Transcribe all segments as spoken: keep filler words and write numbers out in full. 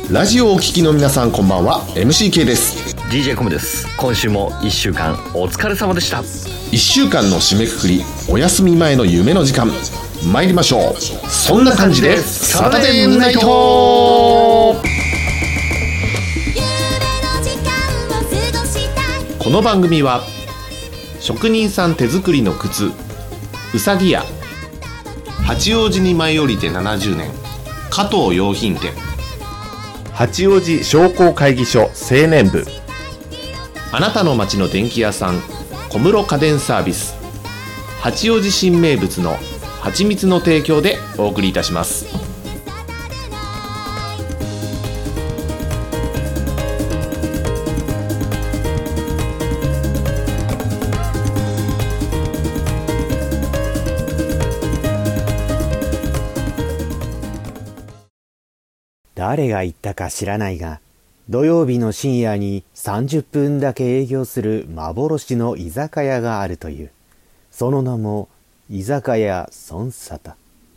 ラジオをお聞きの皆さんこんばんは。 エムシーケー です。 ディージェー コムです。今週もいっしゅうかんお疲れ様でした。 いっしゅうかんの締めくくり、お休み前の夢の時間、参りましょう。そんな感じでサタデーナイト。この番組は職人さん手作りの靴うさぎ屋、八王子に舞い降りてななじゅうねん加藤洋品店、八王子商工会議所青年部、あなたの街の電気屋さん小室家電サービス、八王子新名物の蜂蜜の提供でお送りいたします。 誰が言ったか知らないが、土曜日の深夜にさんじゅっぷんだけ営業する幻の居酒屋があるという。その名も居酒屋孫沙汰。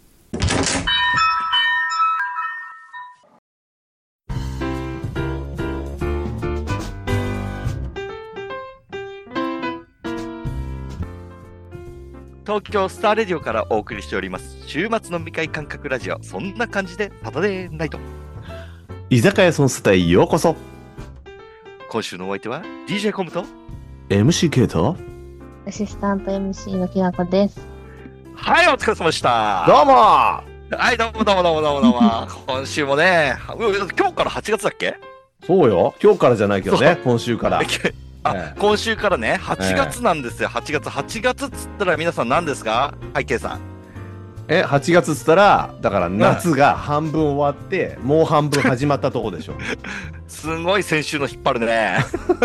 東京スターレディオからお送りしております週末飲み会感覚ラジオ、そんな感じでサタデーナイト。 居酒屋孫沙汰へようこそ。 今週のお相手は ディージェー コムとエムシーケー とアシスタント エムシー のきなこです。 はい、お疲れ様でした。 どうも。 はい、どうもどうもどうもどうもどうも今週もね、今日からはちがつだっけ？ そうよ、今日からじゃないけどね、今週からあ、 ええ、 今週からね、はちがつなんですよ。はちがつ、はちがつっつったら皆さん何ですか？はい、ケイさん。 え、はちがつっつったら、だから夏が半分終わって、うん、もう半分始まったとこでしょ。 すごい先週の引っ張るね。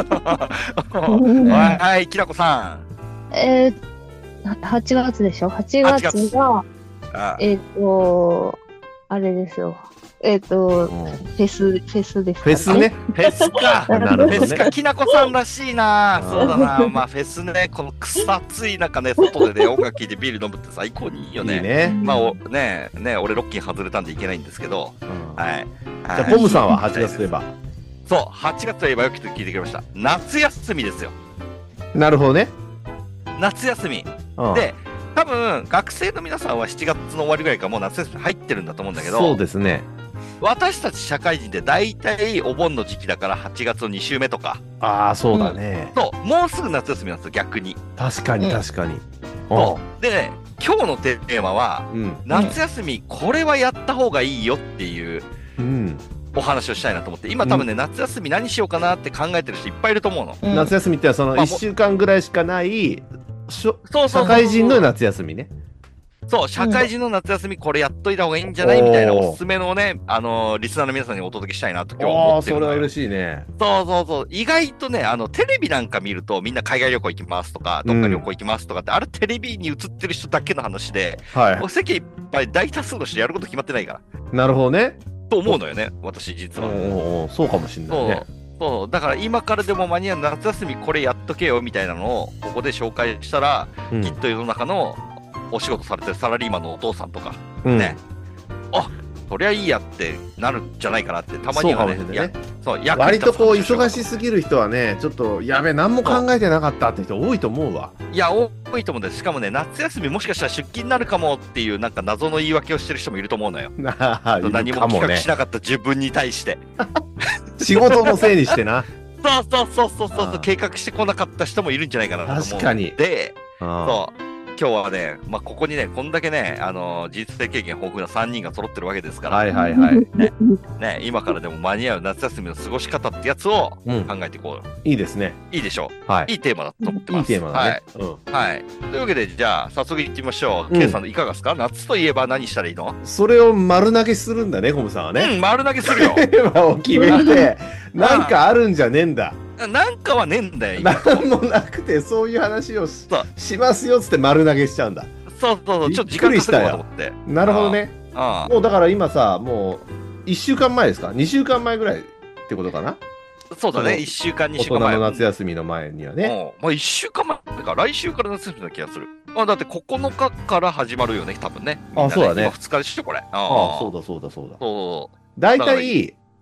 はい、きなこさん。えー、はちがつでしょ？ はち 月が、えっ、ー、と、あれですよ。えっ、ー、と、うん、フェス、フェスですか、ね、 フェスね。 フェスか。フェスか、きなこさんらしいな。そうだな。まあ、フェスね、この草暑い中ね、外でね、音楽聴いてビール飲むって最高にいいよね。いいね。まあ、おね、ね、俺ロッキン外れたんでいけないんですけど、うん、はい。 じゃあ、ポムさんははちがつといえば、 そう、はちがつといえばよく聞いてくれました。夏休みですよ。 なるほどね。 夏休み。うん、で、多分、学生の皆さんはしちがつの終わりぐらいからもう夏休み入ってるんだと思うんだけど、 そうですね。 私たち社会人って大体お盆の時期だからはちがつのに週目とか。 ああ、そうだね、 うん。そう、もうすぐ夏休みなんですよ、逆に。 確かに確かに。うん、 そうでね、今日のテーマは、うん、夏休みこれはやった方がいいよっていう、うん、お話をしたいなと思って、今多分ね、うん、夏休み何しようかなって考えてる人いっぱいいると思うの。 うん、夏休みってそのいっしゅうかんぐらいしかない、まあ、社会人の夏休みね。 そう、社会人の夏休みこれやっといた方がいいんじゃないみたいなおすすめのね、あのー、リスナーの皆さんにお届けしたいなと今日思ってる。 ああ、それは嬉しいね。 そうそうそう。意外とね、あの、テレビなんか見るとみんな海外旅行行きますとか、どっか旅行行きますとかって、うん、あれテレビに映ってる人だけの話で、はい。世間いっぱい大多数の人やること決まってないから。 なるほどね。 と思うのよね、私実は。 おお、そうかもしんないね。 そう。そう。だから今からでも間に合う夏休みこれやっとけよみたいなのをここで紹介したら、うん、きっと世の中のお仕事されてるサラリーマンのお父さんとか、うん、ね、あ、そりゃいいやってなるんじゃないかなって、たまにはね、そうかもしれないね。そう、 割とこう忙しすぎる人はね、ちょっとやべ、何も考えてなかったって人多いと思うわ。 いや、多いと思うんです。しかもね、夏休みもしかしたら出勤になるかもっていうなんか謎の言い訳をしてる人もいると思うのよ。何も企画しなかった自分に対して。 仕事のせいにしてな。 そうそうそうそうそう、計画してこなかった人もいるんじゃないかなと思う。 確かに。 で、そう。今日はね、まあ、ここにね、こんだけね、あのー、人生経験豊富なさんにんが揃ってるわけですから、 はいはいはい。 ね、ね、今からでも間に合う夏休みの過ごし方ってやつを考えていこう、 うん。いいですね。 いいでしょう。 はい。 いいテーマだと思ってます。 いいテーマだね。 はい。うん、はい。というわけで、じゃあ、早速行ってみましょう。ケイ、うん、さん、いかがですか？夏といえば何したらいいの？ それを丸投げするんだね、コムさんはね。 うん、丸投げするよ。 テーマを決めて、なんかあるんじゃねえんだ。 なんかはねえんだよ。 なんもなくて、そういう話を し, しますよっつって丸投げしちゃうんだ。 そうそうそう、ちょっと時間かかると思って。 なるほどね。ああ、もうだから今さ、もういっしゅうかんまえですか？ に 週間前ぐらいってことかな？ そうだね、いっしゅうかん、にしゅうかんまえ。 大人の夏休みの前にはね。 まあいっしゅうかんまえか、来週から夏休みな気がする。あ、だってここのかから始まるよね、多分ね。 あ、そうだね。 ふつかでしょ、これ。ああ、そうだそうだそうだ。 そう。 大体、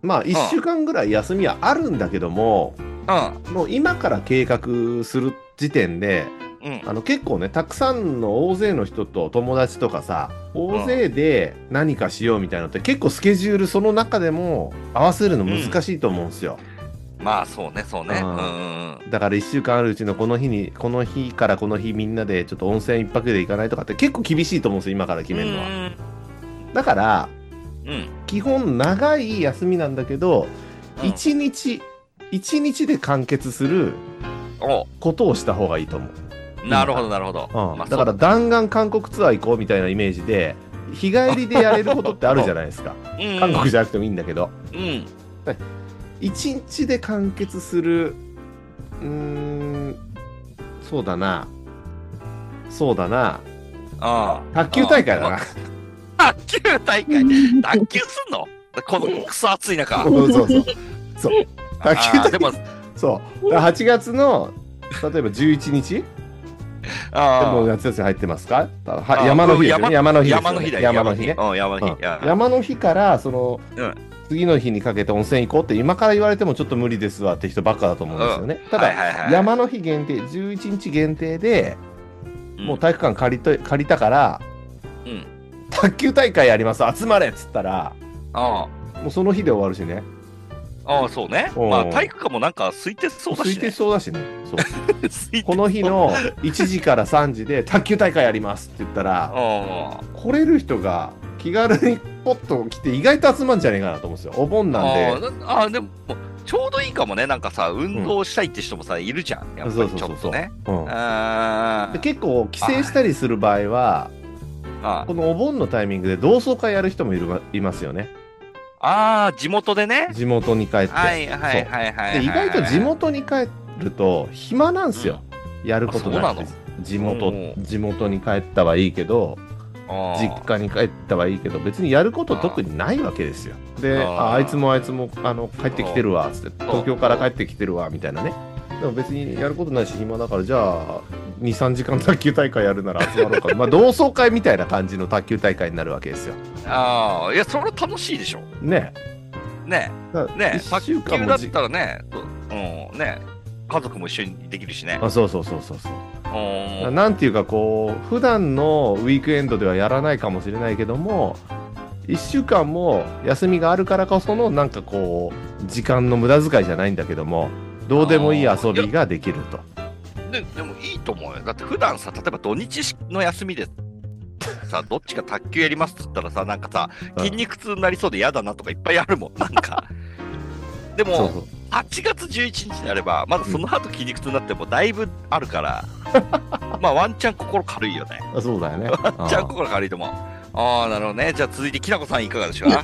まあいっしゅうかんぐらい休みはあるんだけども、うん、もう今から計画する時点で、うん、あの結構ねたくさんの大勢の人と友達とかさ大勢で何かしようみたいなのって、うん、結構スケジュールその中でも合わせるの難しいと思うんですよ。 うん、まあそうねそうね、うんうん、だからいっしゅうかんあるうちのこの日にこの日からこの日みんなでちょっと温泉一泊で行かないとかって結構厳しいと思うんですよ今から決めるのは。うん、だから、うん、基本長い休みなんだけど、うん、いちにちいちにちで完結することをした方がいいと思う。 なるほどなるほど、 うんまあ、だから弾丸韓国ツアー行こうみたいなイメージで日帰りでやれることってあるじゃないですか韓国じゃなくてもいいんだけど、うん、いちにちで完結するうーんそうだなそうだなあ卓球大会だな卓球大会卓球すんのこのクソ暑い中そうそうそうそう卓球大会でもそうはちがつの例えばじゅういちにちあでも夏休み入ってますか？は山の日ですね。山の日ですよね。山の日だよ。山の日ね。山の日。山の日からその、うん、次の日にかけて温泉行こうって今から言われてもちょっと無理ですわって人ばっかだと思うんですよね。うん、ただ、はいはいはい、山の日限定じゅういちにち限定で、うん、もう体育館借りと借りたから、うん、卓球大会やります集まれっつったら、あもうその日で終わるしね。 ああそうね。まあ体育館もなんか空いてそうだしね。 空いてそうだしね。そうこの日のいちじからさんじで卓球大会やりますって言ったら来れる人が気軽にポッと来て意外と集まるんじゃねえかなと思うんですよ。お盆なんで。 ああでもちょうどいいかもね。なんかさ運動したいって人もさ、うん、いるじゃん。やっぱりちょっとね。 結構帰省したりする場合はこのお盆のタイミングで同窓会やる人もいるいますよね。 ああ地元でね。 地元に帰って。 はいはいはいはい、はい、 意外と地元に帰ると暇なんですよ、うん、やることなくて。地元地元に帰ったはいいけど実家に帰ったはいいけど別にやること特にないわけですよ。で あ, あいつもあいつもあの帰ってきてるわつって東京から帰ってきてるわみたいなね。でも別にやることないし暇だからじゃあにさんじかん卓球大会やるなら集まろうかまあ同窓会みたいな感じの卓球大会になるわけですよ。 ああいやそれは楽しいでしょ。 ねえねえねえ卓球だったらねうんね家族も一緒にできるしね。 あそうそうそうそうそうなんていうかこう普段のウィークエンドではやらないかもしれないけどもいっしゅうかんも休みがあるからこそのなんかこう時間の無駄遣いじゃないんだけどもどうでもいい遊びができると。 で, でもいいと思うよ。だって普段さ例えば土日の休みでさどっちか卓球やりますっつったらさなんかさ筋肉痛になりそうで嫌だなとかいっぱいあるもんなんかでもそうそうはちがつじゅういちにちになればまだその後筋肉痛になってもだいぶあるからまあワンチャン心軽いよね。 あそうだよねワンチャン心軽いと思う。ああなるほどね。じゃあ続いてきなこさんいかがでしょうか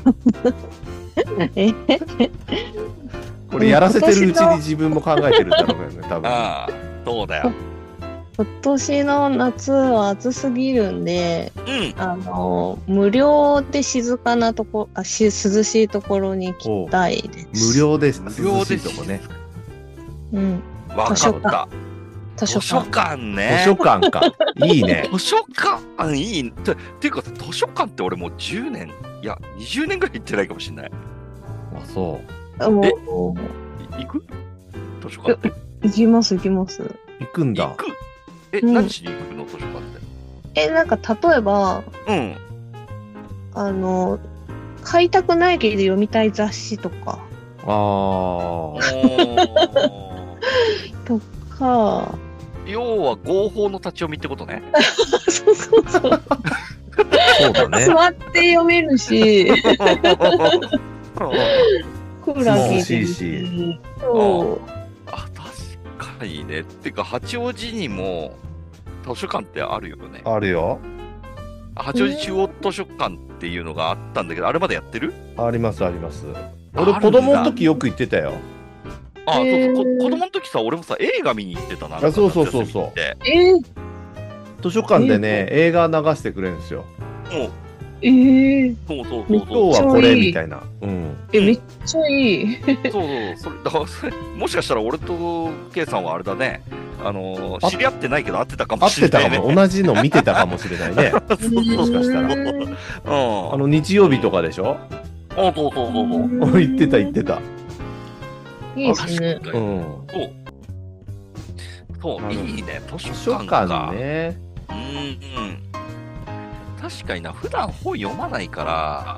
これやらせてるうちに自分も考えてるんだろうね多分。 ああそうだよ。 今年の夏は暑すぎるんで、うん、あの無料で静かなとこあし涼しいところに行きたいです。 無料で涼しいとこね。 うん。 わかった。図書館ね。 図書館か。いいね。 図書館いい。てていうか図書館って俺もうじゅうねんいやにじゅうねんぐらい行ってないかもしれない。 あそう。 え行く？図書館って。 行きます行きます。 行くんだ。 行く。え、うん、何しに行くの図書館って。 えなんか例えば、うん、あの買いたくないけど読みたい雑誌とか。 ああ。 とか。 要は合法の立ち読みってことね。 そうそうそう。 そうだね。 座って読めるし。クーラー効いてるし。そう。 あ、確かにね。ってか八王子にも図書館ってあるよね。 あるよ。 八王子中央図書館っていうのがあったんだけど、あれまでやってる？ ありますあります。俺子供の時よく行ってたよ。 あ、そうそうこ子供の時さ、俺もさ映画見に行ってたな。 あ、そうそうそうそう。 えー、 図書館でね、えー、映画流してくれるんですよ。 もう。 えー、 そうそうそうそう。今日はこれみたいな。うん。 え、めっちゃいい。 そうそう。それだからそれもしかしたら俺とKさんはあれだね。あのー、知り合ってないけど会ってたかもしれない、ね。 会ってたかも。同じの見てたかもしれないね。もしかしたら。うん。あの日曜日とかでしょ。 あ、そうそうそうそう。 言ってた言ってた。 いいですね。 確かに。 うん。 そう。そう、 あのいいね。図図書書館か。 館ね。 うんうん。確かにな、普段本読まないから、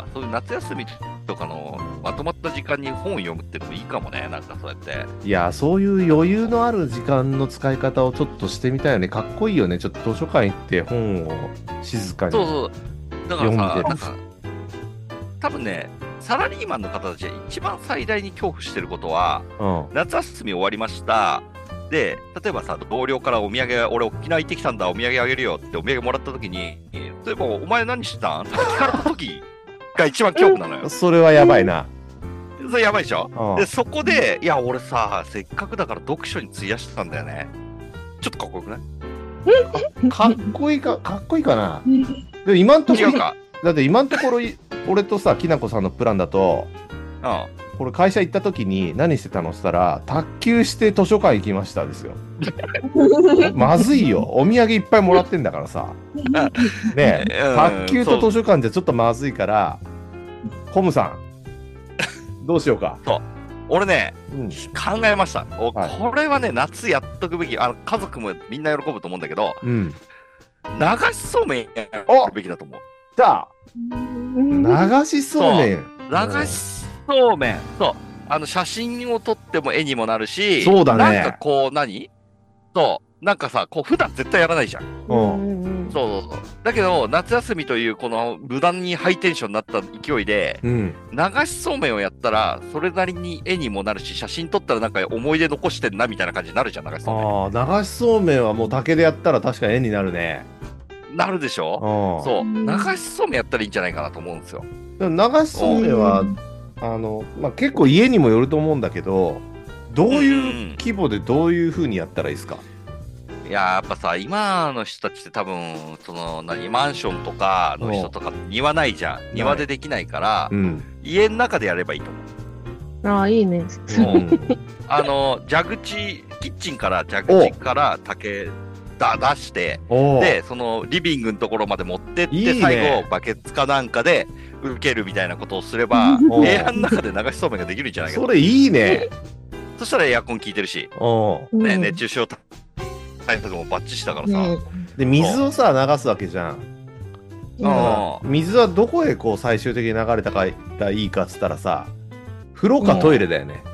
そういう夏休みとかのまとまった時間に本読むってのもいいかもね、なんかそうやって。 いや、そういう余裕のある時間の使い方をちょっとしてみたいよね。かっこいいよね。ちょっと図書館行って本を静かにそうそう。だからさ、 読んでなんか、多分ね、サラリーマンの方たちが一番最大に恐怖してることは、 うん、 夏休み終わりました。で、例えばさ、同僚からお土産、俺沖縄行ってきたんだ、お土産あげるよってお土産もらった時に、例えば、お前何してたんって聞かれた時が一番恐怖なのよ。 それはやばいな。 それやばいでしょ、 うん、 で、そこで、いや、俺さ、せっかくだから読書に費やしてたんだよね。ちょっとかっこよくないかっこいいか、かっこいいかな。でも今んところ、 違うか。 だって今のところ、俺とさ、きなこさんのプランだと、 うん。 これ会社行った時に何してたのって言ったら、卓球して図書館行きましたですよ。まずいよ。お土産いっぱいもらってんだからさ。ねえ、 うん卓球と図書館じゃちょっとまずいから、コムさん、どうしようか。 そう。俺ね、 うん、 考えました。おはいこれはね、夏やっとくべき。あの、家族もみんな喜ぶと思うんだけど、 うん、 流しそうめんやおるべきだと思う。 じゃあ、流しそうめん。 流しそうめん。そう。あの、写真を撮っても絵にもなるし、 そうだねなんかこう何、そう。なんかさ、こう、普段絶対やらないじゃん。 うん、 そうそうそう。だけど、夏休みというこの無駄にハイテンションになった勢いで、 うん、 流しそうめんをやったら、それなりに絵にもなるし、写真撮ったらなんか思い出残してんなみたいな感じになるじゃん、流しそうめん。 ああ、流しそうめんはもう竹でやったら確かに絵になるね。 なるでしょ、 うそう。流しそうめんやったらいいんじゃないかなと思うんですよ。 でも流しそうめんは、あの、まあ、結構家にもよると思うんだけど、どういう規模でどういう風にやったらいいですか？ いやーやっぱさ、今の人たちって多分、その、何、マンションとかの人とか庭ないじゃん。庭でできないから、 うん、 家の中でやればいいと思う。 ああ、いいね。 うん、 あの、蛇口、キッチンから蛇口から竹だ出して、で、そのリビングのところまで持ってって、いいね、最後、バケツかなんかで受けるみたいなことをすれば、部屋の中で流しそうめんができるんじゃないかな。 それいいね。 そしたらエアコン効いてるし、ね、熱中症対策もバッチシだからさ。 で、水をさ、流すわけじゃん。水はどこへこう最終的に流れたかがいいかっつったらさ、風呂かトイレだよね。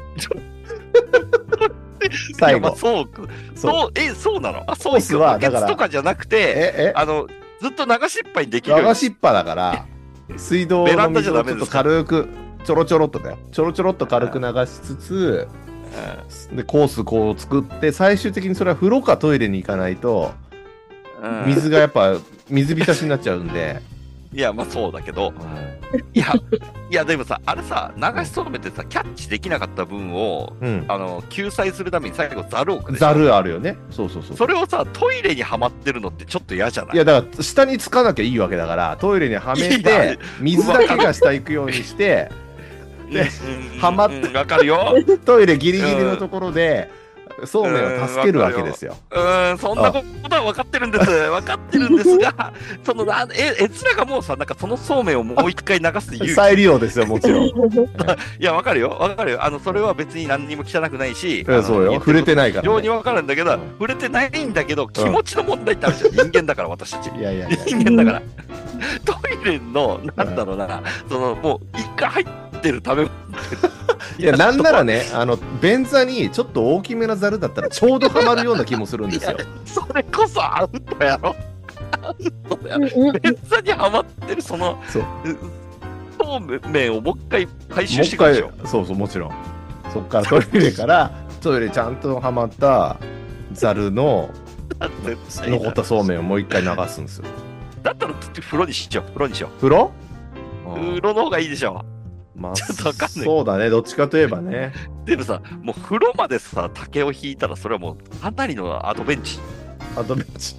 最後。 そう、そう、え、そうなの？あ、そうですバケツとかじゃなくて、え、え、あの、ずっと流しっぱにできる。 流しっぱだから、水道の水をちょっと軽く、ちょろちょろっとだよ。ちょろちょろっと軽く流しつつ、で、コースこう作って、最終的にそれは風呂かトイレに行かないと、水がやっぱ水浸しになっちゃうんで。 いや、まあそうだけど、いや、いやでもさ、あれさ、流しそうめんってさ、キャッチできなかった分を、うん、あの救済するために最後ザルを置くでしょ。 ザルあるよね。そうそうそう。 それをさ、トイレにはまってるのってちょっと嫌じゃない？ いや、だから下につかなきゃいいわけだから、トイレにはめて、水だけが下行くようにして、で、はまって、 わかるよ。 トイレギリギリのところで、そうめんを助けるわけですよ。 うん、そんなことは分かってるんです。分かってるんですが、そのなえ、えつらがもうさ、なんかそのそうめんをもう一回流す勇気。 再利用ですよ、もちろん。いや、分かるよ、分かるよ。あの、それは別に何にも汚くないし、 そうよ、触れてないから、 非常に分かるんだけど、触れてないんだけど、気持ちの問題ってあるじゃん。人間だから、私たち。 いやいやいや人間だから。トイレの、なんだろうな、その、もう一回入ってる食べ物。 いや、なんならね、あの、便座にちょっと大きめなザルだったらちょうどはまるような気もするんですよ。 それこそアウトやろ。アウトやろ。便座にはまってるその、そう。そうめんをもう一回回収してくるでしょ。 そうそう、もちろん。そっからトイレから、トイレちゃんとはまったザルの残ったそうめんをもう一回流すんですよ。 だったら風呂にしよう、風呂にしよう。 風呂？ 風呂の方がいいでしょ。 まあ、ちょっとわかんない。そうだね、どっちかといえばね。 でもさ、もう風呂までさ、竹を引いたら、それはもうかなりのアドベンチ。 アドベンチ。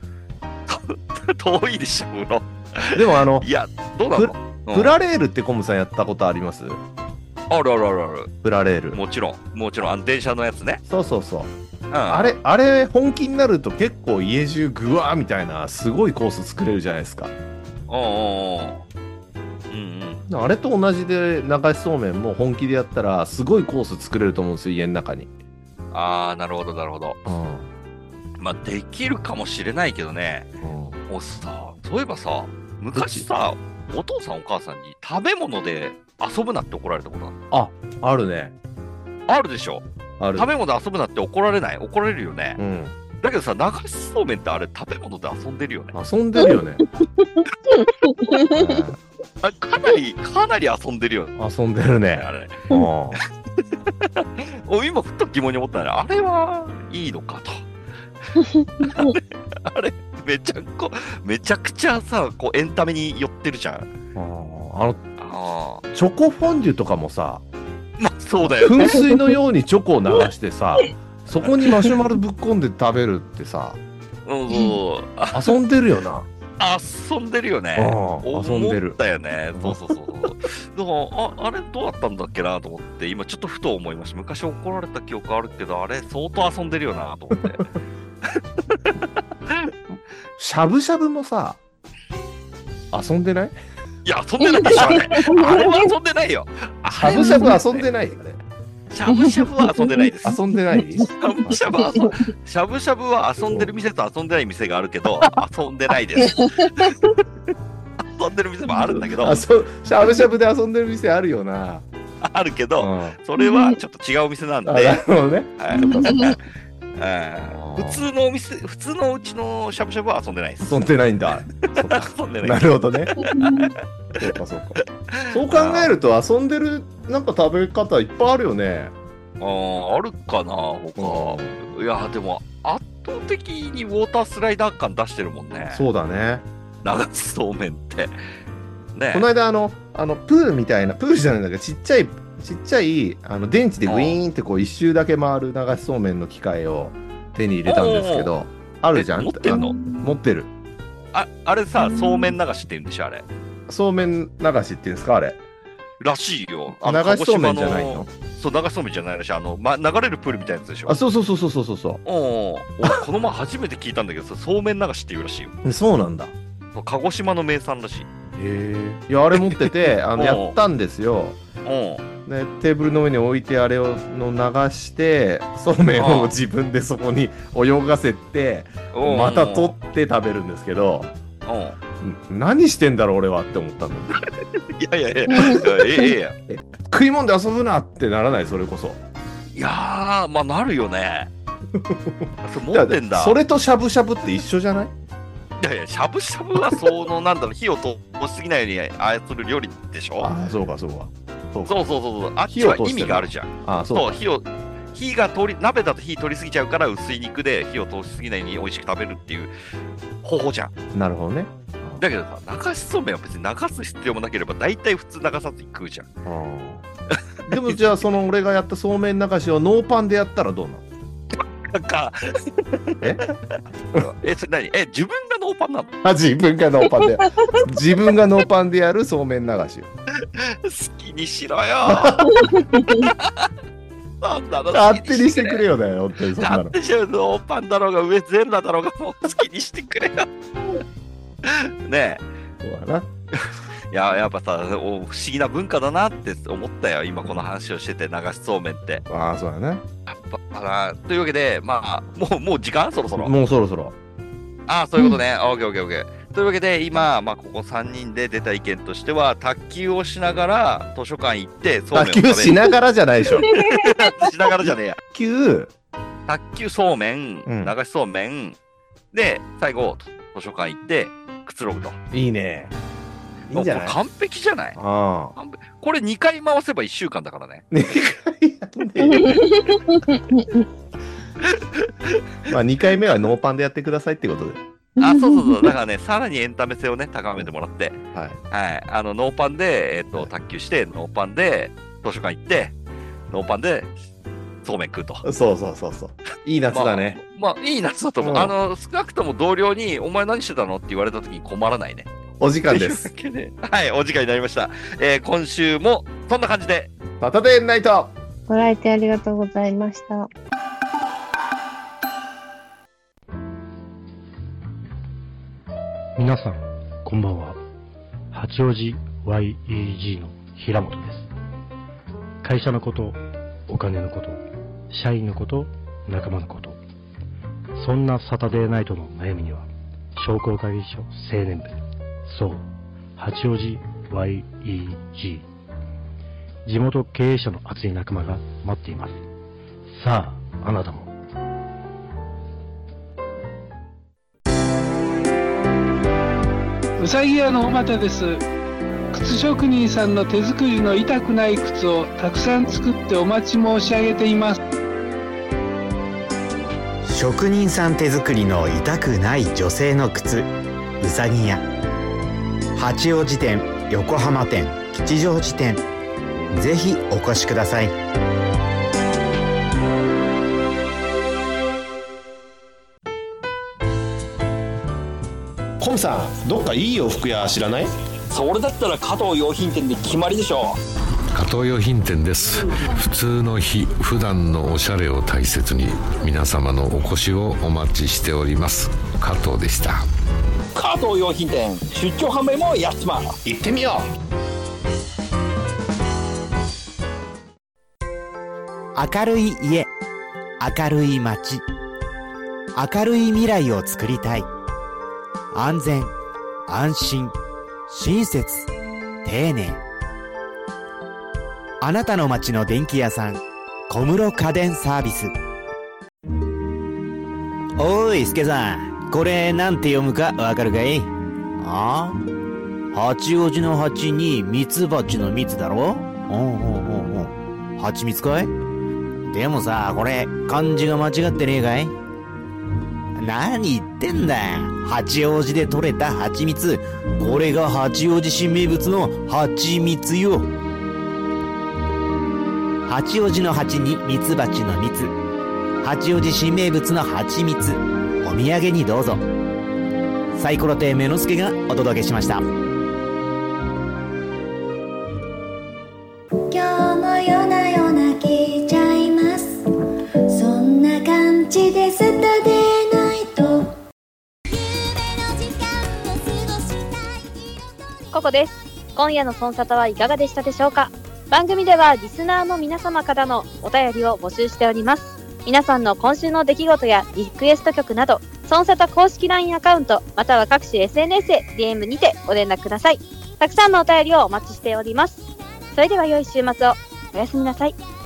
遠いでしょ、風呂。 でもあの、 いや、どうなの？ プラレールってコムさんやったことあります？ あるあるあるある。 プラレール。 もちろん、もちろん、あの電車のやつね。 そうそうそう。うん、あれ、あれ、本気になると結構家中グワーみたいな、すごいコース作れるじゃないですか。 おうおうおう。うんうん。 あれと同じで流しそうめんも本気でやったらすごいコース作れると思うんですよ、家の中に。 ああ、なるほどなるほど。 うん、 まあできるかもしれないけどね。うん、もうさ、そういえばさ、昔さ、お父さんお母さんに食べ物で遊ぶなって怒られたことある。 あ、あるね。 あるでしょ。 ある。 食べ物で遊ぶなって怒られない？怒られるよね。 うん。 だけどさ、流しそうめんってあれ食べ物で遊んでるよね。 遊んでるよね。 あ、かなり、かなり遊んでるよね。 遊んでるね。 あれ。お今、ふっと疑問に思ったね。あれはいいのかと。あれ、あれめちゃこめちゃくちゃさ、こうエンタメに寄ってるじゃん。あのあチョコフォンデュとかもさ、 まあそうだよ、 ね、噴水のようにチョコを流してさ、そこにマシュマロぶっ込んで食べるってさ、 うんそう遊んでるよな。 遊んでるよね。 遊んでる。 思ったよね。そうそうそうそう。だからあ、あれどうだったんだっけなと思って、今ちょっとふと思いました。昔怒られた記憶あるけど、あれ相当遊んでるよなと思って。 しゃぶしゃぶもさ、遊んでない？ いや、遊んでないでしょ、あれ。あれは遊んでないよ。 しゃぶしゃぶ遊んでないよね。 しゃぶしゃぶは遊んでないです。 遊んでない？ しゃぶしゃぶはしゃぶしゃぶは遊んでる店と遊んでない店があるけど、遊んでないです。遊んでる店もあるんだけど。 しゃぶしゃぶで遊んでる店あるよな。 あるけど、うん、それはちょっと違うお店なんで。 なるほどね。 普通のお店、普通のうちのしゃぶしゃぶは遊んでないです。 遊んでないんだ。 遊んでない。 なるほどね。そうかそうか。そう考えると遊んでるなんか食べ方いっぱいあるよね。 ああ、あるかな他。いやでも圧倒的にウォータースライダー感出してるもんね。 そうだね。 流しそうめんって。ね。 この間あのあのプールみたいなプールじゃないんだけどちっちゃいちっちゃいあの電池でウィーンってこう一周だけ回る流しそうめんの機械を手に入れたんですけど、あるじゃん。 持ってるの？ 持ってる。 あ、あれさ、そうめん流しって言うんでしょあれ。 そうめん流しって言うんですかあれ。 らしいよ。 あの流しそうめんじゃないの？ そう、流しそうめんじゃないらしい。あの、ま、流れるプールみたいなやつでしょ。 あ、そうそうそうそうそうそう。 おお、この前初めて聞いたんだけど、そうめん流しって言うらしいよ。 そうなんだ。 鹿児島の名産らしい。 へえ。いや、あれ持ってて、あのやったんですよ。でテーブルの上に置いてあれをの流してそうめんを自分でそこに泳がせてまた取って食べるんですけど、何してんだろう俺はって思ったの。 いやいやいや、ええや食い物で遊ぶなってならない？それこそ。 いやー、まあなるよね。それ持ってんだ。 それとしゃぶしゃぶって一緒じゃない？ いやいや、しゃぶしゃぶはそのなんだろう、火を通しすぎないように操る料理でしょ。 ああ、そうかそうか。 そうそうそうそう。あっちは意味があるじゃん。 ああ、そう。 そう、火を火が通り鍋だと火通りすぎちゃうから薄い肉で火を通しすぎないように美味しく食べるっていう方法じゃん。 なるほどね。 だけどさ、流しそうめんは別に流す必要もなければ大体普通流さずに食うじゃん。 でもじゃあその俺がやったそうめん流しをノーパンでやったらどうなの？ なんかええ、それ何？え、自分がノーパンなの？ あ、自分がノーパンで自分がノーパンでやるそうめん流しを好きにしろよ。なんだろう、 勝手にしてくれよだよ、本当にそんなの。 勝手にしてノーパンだろうが上全裸だろうがもう好きにしてくれよ。ねえ。 そうだな。 いや、やっぱさ、不思議な文化だなって思ったよ、今この話をしてて、流しそうめんって。 ああ、そうだね。 やっぱな。というわけで、まあ、もう、もう時間そろそろ。 もうそろそろ。 ああ、そういうことね。オッケーオッケーオッケー。というわけで、今、まあ、ここさんにんで出た意見としては、卓球をしながら図書館行って、 そうめんを食べる。卓球しながらじゃないでしょ。 しながらじゃねえや。 卓球卓球そうめん、うん、流しそうめん、で、最後、図書館行って、くつろぐと。 いいね。いいんじゃない？ 完璧じゃない？ ああ。 これにかい回せばいっしゅうかんだからね。 にかいやんねえ。まあにかいめはノーパンでやってくださいってことで。 あ、そうそうそう。だからね、さらにエンタメ性をね、高めてもらって、 はい。 はい。あの、ノーパンで、えっと、卓球して、ノーパンで、図書館行って、ノーパンで、そうめん食うと。 そうそうそうそう。いい夏だね。 まあ、まあ、いい夏だと思う。うん、あの、少なくとも同僚に、お前何してたのって言われた時に困らないね。 お時間です。 はい、お時間になりました。えー、今週もそんな感じで。 サタデーナイト。 ご来店ありがとうございました。 皆さん、こんばんは。八王子ワイイージー の平本です。会社のこと、お金のこと、社員のこと、仲間のこと、そんなサタデーナイトの悩みには商工会議所青年部、そう八王子 ワイイージー、 地元経営者の熱い仲間が待っています。さああなたも。 うさぎ屋の尾又です。靴職人さんの手作りの痛くない靴をたくさん作ってお待ち申し上げています。 職人さん手作りの痛くない女性の靴、うさぎ屋。八王子店、横浜店、吉祥寺店、ぜひお越しください。 コムさん、どっかいい洋服屋知らない？ それだったら加藤洋品店で決まりでしょう。 加藤洋品店です。普通の日、普段のおしゃれを大切に皆様のお越しをお待ちしております。加藤でした。 加藤洋品店、出張販売もやっちまう。 行ってみよう。明るい家、明るい街、明るい未来を作りたい。安全、安心、親切、丁寧。あなたの街の電気屋さん、小室家電サービス。おい、助さん、これなんて読むかわかるかい？ああ、八王子の八にミツバチの蜜だろ？おうおうおうおう、蜂蜜かい？でもさ、これ漢字が間違ってねえかい？何言ってんだ。八王子で採れた蜂蜜、これが八王子市名物の蜂蜜よ。八王子の蜂にミツバチの蜜、八王子市名物の蜂蜜、お土産にどうぞ。サイコロ亭目之助がお届けしました。 今日も夜な夜な聞いちゃいます。そんな感じでスタデーナイト。 ここです。今夜のソンサタはいかがでしたでしょうか？番組ではリスナーの皆様からのお便りを募集しております。皆さんの今週の出来事やリクエスト曲など、ソンサタ公式 ライン アカウントまたは各種 エスエヌエス で ディーエム にてご連絡ください。たくさんのお便りをお待ちしております。それでは良い週末を。おやすみなさい。